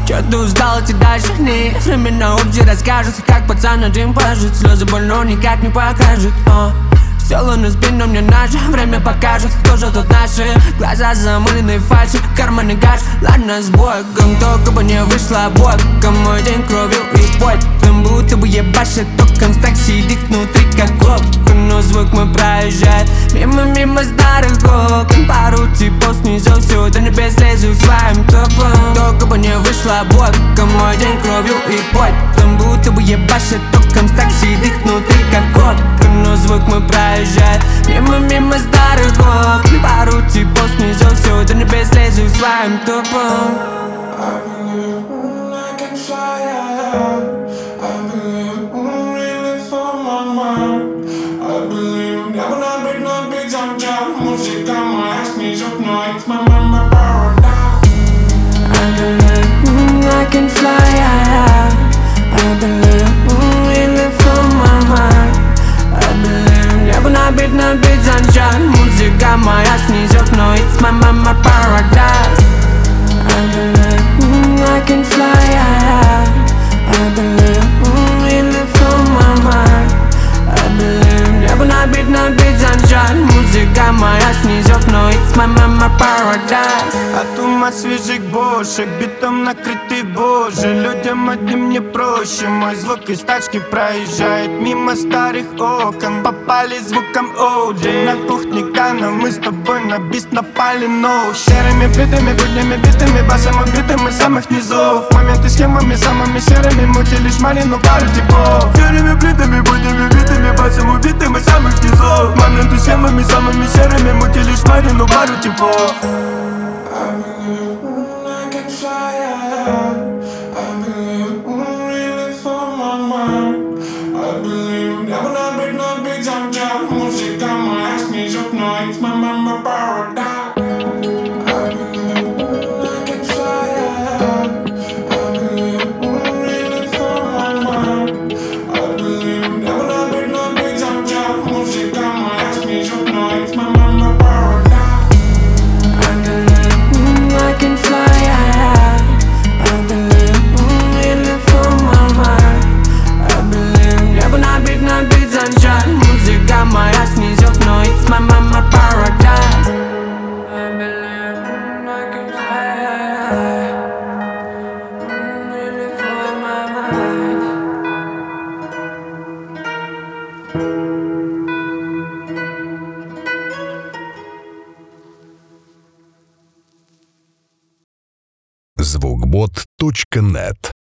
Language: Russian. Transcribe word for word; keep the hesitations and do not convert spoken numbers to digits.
Чё ты устал, идти дальше? Нет, время на улице расскажет, как пацан один пожит. Слезы боль, но никак не покажет. а. Сделано спину, мне наше время покажет, кто же тут наши. Глаза замыленные фальши, карманы гаш. Ладно, с Богом, только бы не вышло боком. Мой день кровью и потом, будто бы ебашит током. Так сидит внутри, как окон, но звук мой проезжает мимо-мимо старых окон. Пару типов снизу, все до небес лезу своим топом. Только бы не вышло боком. Мой день кровью и потом, будто бы ебашит током. Так сидит внутри, как окон, но звук мой проезжает мимо-мимо старых окон. Пару типов снизу, все до небес лезу своим топом. I believe mm, I can fly high. I believe mm, really for my mind. I believe небо над бит, над бит замчат. Музыка моя снизу, но it's my mama paradise. I believe mm, I can fly high. I believe mm, really for my mind. I believe небо над бит, над бит замчат. Музыка моя снизу, но it's my mama paradise. I believe mm, I can fly high. I believe mm, really for my mind. I believe небо над бит, над бит замчат. Музыка моя снизу, но it's my mama paradise. От ума свежих бошек, битом накрытый боже. Людям одним не проще. Мой звук из тачки проезжает мимо старых окон. Попали звуком оуджи. На кухне Гана, мы с тобой на бист напали, но серыми плитами, буднями битыми, басом убитым из самых низов. Моменты схемами самыми серыми, мутили шмали, ну пару типов. Серыми плитами, буднями битыми, басом убитым из самых низов. Моменты схемами самыми серыми, мутили шмали, ну пару типов. I believe mm, I can fly high. I believe mm, really for my mind. I believe небо над бит, над бит замчат. Музыка моя снизу, но it's my mama paradise. I believe mm, I can fly high. I believe mm, really for my mind. I believe небо над бит, над бит замчат. Музыка моя снизу, но it's my mama paradise. I believe mm, I can fly high. I believe mm, really for my mind. I believe небо над бит, над бит замчат. Музыка моя снизу, но it's my mama paradise. I believe mm, I can fly high. Mm, really for my mind. звукбот точка нет